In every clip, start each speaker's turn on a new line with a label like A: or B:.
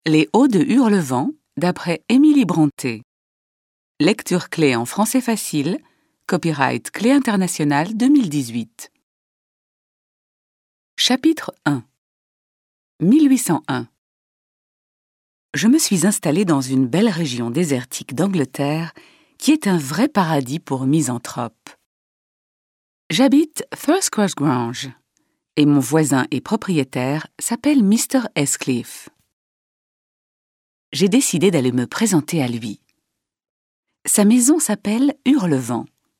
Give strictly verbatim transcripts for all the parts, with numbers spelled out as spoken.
A: Les Hauts de Hurlevent, d'après Émilie Brontë. Lecture clé en français facile, copyright Clé internationale deux mille dix-huit. Chapitre un. mille huit cent un. Je me suis installée dans une belle région désertique d'Angleterre qui est un vrai paradis pour misanthropes. J'habite Thrushcross Grange et mon voisin et propriétaire s'appelle mister Heathcliff. J'ai décidé d'aller me présenter à lui. Sa maison s'appelle Hurlevent.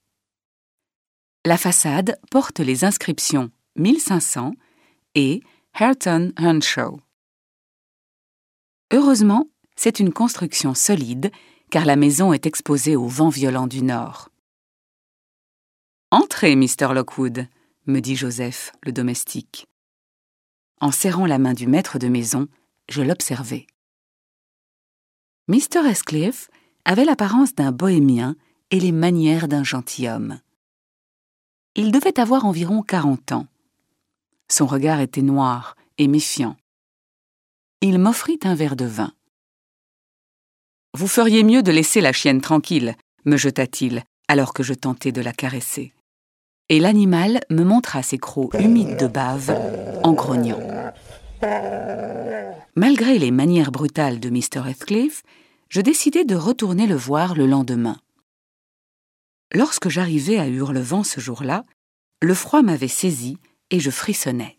A: La façade porte les inscriptions mille cinq cents et Hareton Earnshaw. Heureusement, c'est une construction solide, car la maison est exposée au vent violent du nord. « Entrez, mister Lockwood », me dit Joseph, le domestique. En serrant la main du maître de maison, je l'observai. mister Heathcliff avait l'apparence d'un bohémien et les manières d'un gentilhomme. Il devait avoir environ quarante ans. Son regard était noir et méfiant. Il m'offrit un verre de vin. « Vous feriez mieux de laisser la chienne tranquille », me jeta-t-il, alors que je tentais de la caresser. Et l'animal me montra ses crocs humides de bave en grognant. Malgré les manières brutales de mister Heathcliff, je décidai de retourner le voir le lendemain. Lorsque j'arrivai à Hurlevent ce jour-là, le froid m'avait saisi et je frissonnais.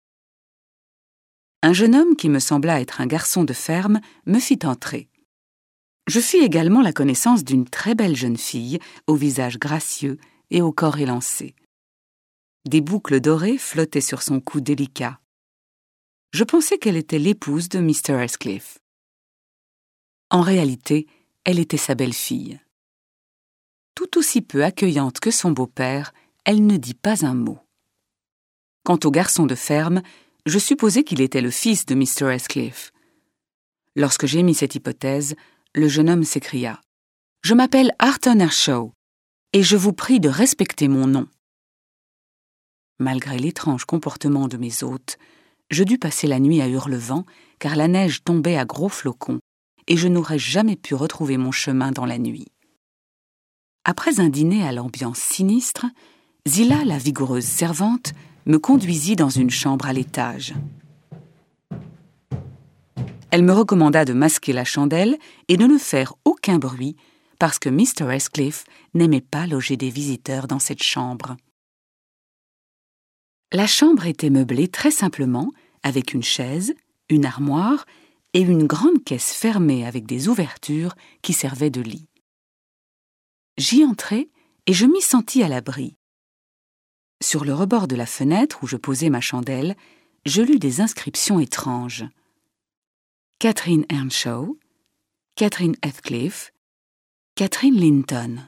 A: Un jeune homme qui me sembla être un garçon de ferme me fit entrer. Je fis également la connaissance d'une très belle jeune fille, au visage gracieux et au corps élancé. Des boucles dorées flottaient sur son cou délicat. Je pensais qu'elle était l'épouse de mister Heathcliff. En réalité, elle était sa belle-fille. Tout aussi peu accueillante que son beau-père, elle ne dit pas un mot. Quant au garçon de ferme, je supposais qu'il était le fils de mister Heathcliff. Lorsque j'émis cette hypothèse, le jeune homme s'écria « Je m'appelle Hareton Earnshaw, et je vous prie de respecter mon nom. » Malgré l'étrange comportement de mes hôtes, je dus passer la nuit à Hurlevent, car la neige tombait à gros flocons, et je n'aurais jamais pu retrouver mon chemin dans la nuit. Après un dîner à l'ambiance sinistre, Zillah, la vigoureuse servante, me conduisit dans une chambre à l'étage. Elle me recommanda de masquer la chandelle et de ne faire aucun bruit, parce que mister Heathcliff n'aimait pas loger des visiteurs dans cette chambre. La chambre était meublée très simplement, avec une chaise, une armoire et une grande caisse fermée avec des ouvertures qui servaient de lit. J'y entrai et je m'y sentis à l'abri. Sur le rebord de la fenêtre où je posais ma chandelle, je lus des inscriptions étranges. Catherine Earnshaw, Catherine Heathcliff, Catherine Linton.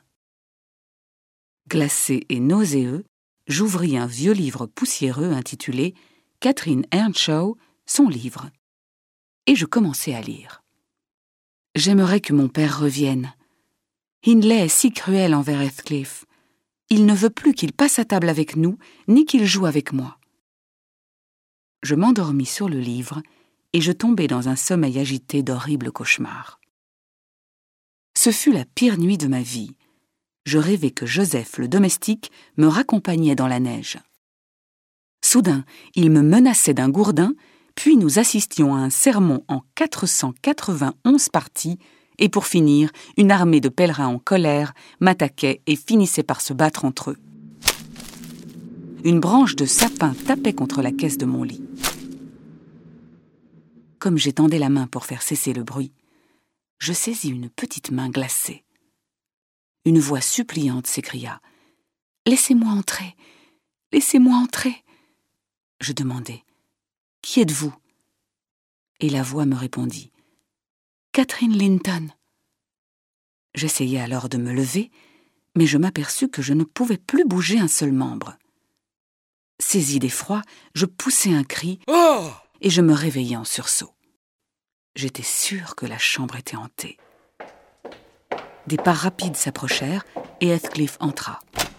A: Glacé et nauséeux, j'ouvris un vieux livre poussiéreux intitulé « Catherine Earnshaw, son livre » et je commençai à lire. J'aimerais que mon père revienne. Hindley est si cruel envers Heathcliff. Il ne veut plus qu'il passe à table avec nous, ni qu'il joue avec moi. Je m'endormis sur le livre et je tombai dans un sommeil agité d'horribles cauchemars. Ce fut la pire nuit de ma vie. Je rêvais que Joseph, le domestique, me raccompagnait dans la neige. Soudain, il me menaçait d'un gourdin, puis nous assistions à un sermon en quatre cent quatre-vingt-onze parties, et pour finir, une armée de pèlerins en colère m'attaquait et finissait par se battre entre eux. Une branche de sapin tapait contre la caisse de mon lit. Comme j'étendais la main pour faire cesser le bruit, je saisis une petite main glacée. Une voix suppliante s'écria « Laissez-moi entrer, laissez-moi entrer !» Je demandai « Qui êtes-vous » Et la voix me répondit « Catherine Linton ». J'essayai alors de me lever, mais je m'aperçus que je ne pouvais plus bouger un seul membre. Saisi d'effroi, je poussai un cri et je me réveillai en sursaut. J'étais sûre que la chambre était hantée. Des pas rapides s'approchèrent et Heathcliff entra.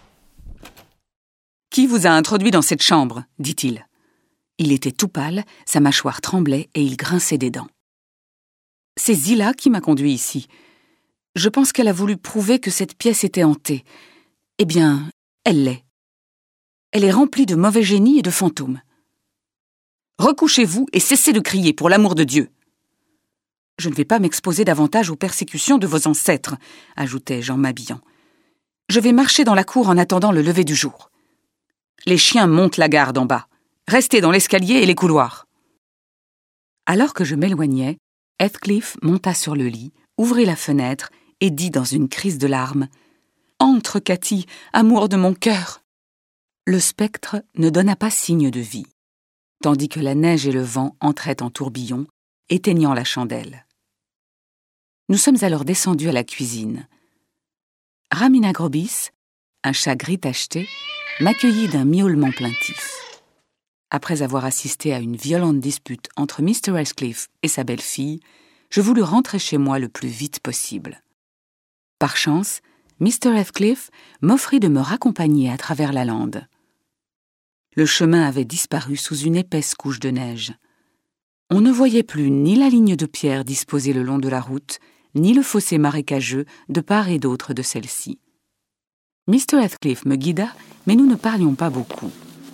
A: « Qui vous a introduit dans cette chambre ?» dit-il. Il était tout pâle, sa mâchoire tremblait et il grinçait des dents. C'est Zillah qui m'a conduit ici. Je pense qu'elle a voulu prouver que cette pièce était hantée. Eh bien, elle l'est. Elle est remplie de mauvais génies et de fantômes. Recouchez-vous et cessez de crier, pour l'amour de Dieu. Je ne vais pas m'exposer davantage aux persécutions de vos ancêtres, ajoutai-je en m'habillant. Je vais marcher dans la cour en attendant le lever du jour. Les chiens montent la garde en bas. Restez dans l'escalier et les couloirs. Alors que je m'éloignais, Heathcliff monta sur le lit, ouvrit la fenêtre et dit dans une crise de larmes « Entre, Cathy, amour de mon cœur !» Le spectre ne donna pas signe de vie, tandis que la neige et le vent entraient en tourbillon, éteignant la chandelle. Nous sommes alors descendus à la cuisine. Ramina Grobis, un chat gris tacheté, m'accueillit d'un miaulement plaintif. Après avoir assisté à une violente dispute entre mister Heathcliff et sa belle-fille, je voulus rentrer chez moi le plus vite possible. Par chance, mister Heathcliff m'offrit de me raccompagner à travers la lande. Le chemin avait disparu sous une épaisse couche de neige. On ne voyait plus ni la ligne de pierre disposée le long de la route, ni le fossé marécageux de part et d'autre de celle-ci. mister Heathcliff me guida, mais nous ne parlions pas beaucoup.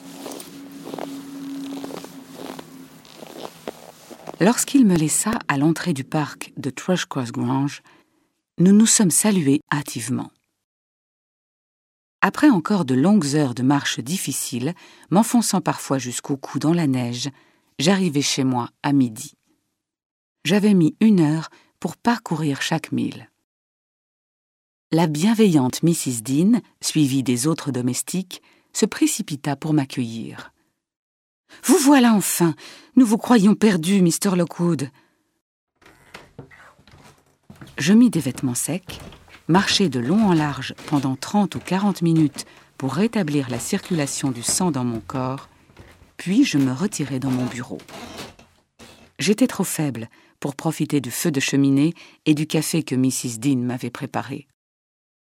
A: Lorsqu'il me laissa à l'entrée du parc de Thrushcross Grange, nous nous sommes salués hâtivement. Après encore de longues heures de marche difficile, m'enfonçant parfois jusqu'au cou dans la neige, j'arrivai chez moi à midi. J'avais mis une heure pour parcourir chaque mille. La bienveillante missus Dean, suivie des autres domestiques, se précipita pour m'accueillir. « Vous voilà enfin! Nous vous croyions perdu, mister Lockwood !» Je mis des vêtements secs, marchai de long en large pendant trente ou quarante minutes pour rétablir la circulation du sang dans mon corps, puis je me retirai dans mon bureau. J'étais trop faible pour profiter du feu de cheminée et du café que missus Dean m'avait préparé.